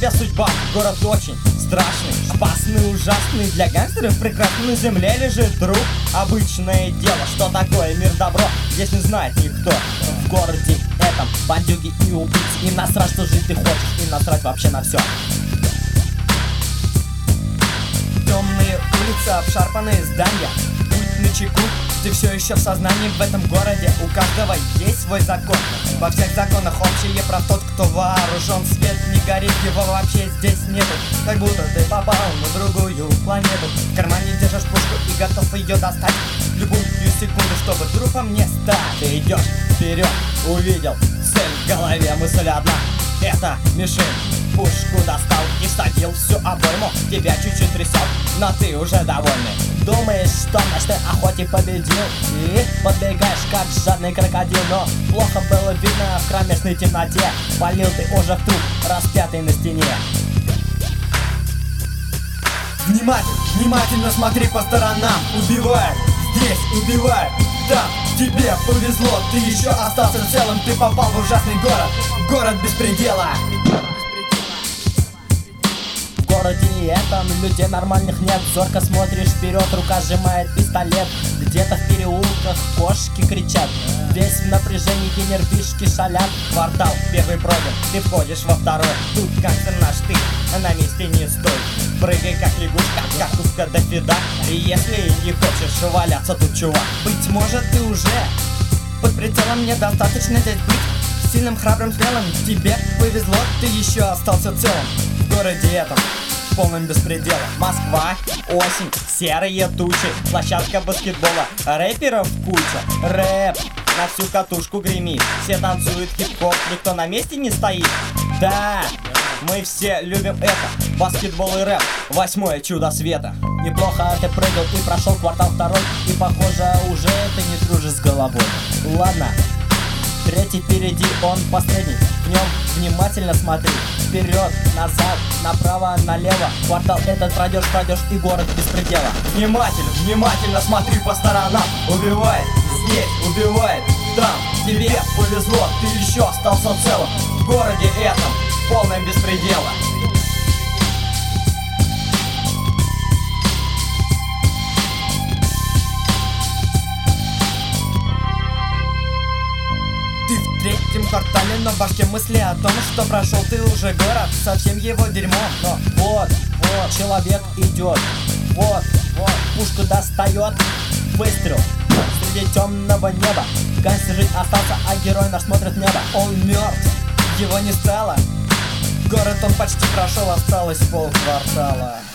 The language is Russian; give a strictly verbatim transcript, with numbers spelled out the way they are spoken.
тебя судьба. Город очень страшный, опасный, ужасный. Для гангстеров прекрасный. На земле лежит труп. Обычное дело, что такое мир добро, здесь не знает никто. В городе этом бандюги и убийцы. Им насрать, что жить ты хочешь, им насрать вообще на все. Темные улицы, обшарпанные здания. Будь начеку, ты все еще в сознании. В этом городе у каждого есть свой закон. Во всех законах общее про тот, кто вооружен. Свет не горит, его вообще здесь нету. Как будто ты попал на другую планету. В кармане держишь пушку и готов ее достать в любую секунду, чтобы трупом не стать. Ты идешь вперед, увидел цель в голове, мысль одна. Это мишень. Пушку достал и всадил всю обойму. Тебя чуть-чуть трясет, но ты уже довольный. Думаешь, что в ночной охоте победил, и подбегаешь, как жадный крокодил. Но плохо было видно в кромешной темноте. Полил ты уже в труп, распятый на стене. Внимательно, внимательно смотри по сторонам. Убивай, здесь убивай, там. Тебе повезло, ты еще остался целым. Ты попал в ужасный город, город беспредела. В городе этом людей нормальных нет. Зорко смотришь вперед, рука сжимает пистолет. Где-то в переулках кошки кричат. Весь в напряжении, нервишки шалят. Квартал первый пройден, ты входишь во второй. Тут гангстер наш, ты на месте не стой. Прыгай как лягушка, как утка до фида. И если не хочешь валяться тут, чувак, быть может ты уже под прицелом, недостаточно здесь быть сильным, храбрым, смелым. Тебе повезло, ты еще остался целым. В городе этом в полном беспределе. Москва, осень, серые тучи, площадка баскетбола, рэперов куча. Рэп на всю катушку гремит, все танцуют хип-хоп, никто на месте не стоит. Да, мы все любим это, баскетбол и рэп, восьмое чудо света. Неплохо ты прыгал и прошел квартал второй, и похоже уже ты не дружишь с головой. Ладно, третий впереди, он последний, в нем внимательно смотри. Вперед, назад, направо, налево. Квартал этот пройдешь, пройдешь, и город беспредела. Внимательно, внимательно смотри по сторонам. Убивает здесь, убивает там. Тебе повезло, ты еще остался целым. В городе этом полном беспредела. Ты в третьем квартале, но в башке мысли о том, что прошел ты уже город, совсем его дерьмо. Но вот, вот, человек идет, вот, вот, пушку достает, выстрел среди темного неба. Гангстер жить остался, а герой наш смотрит в небо. Он мертв, его не стало. Город он почти прошел, осталось полквартала.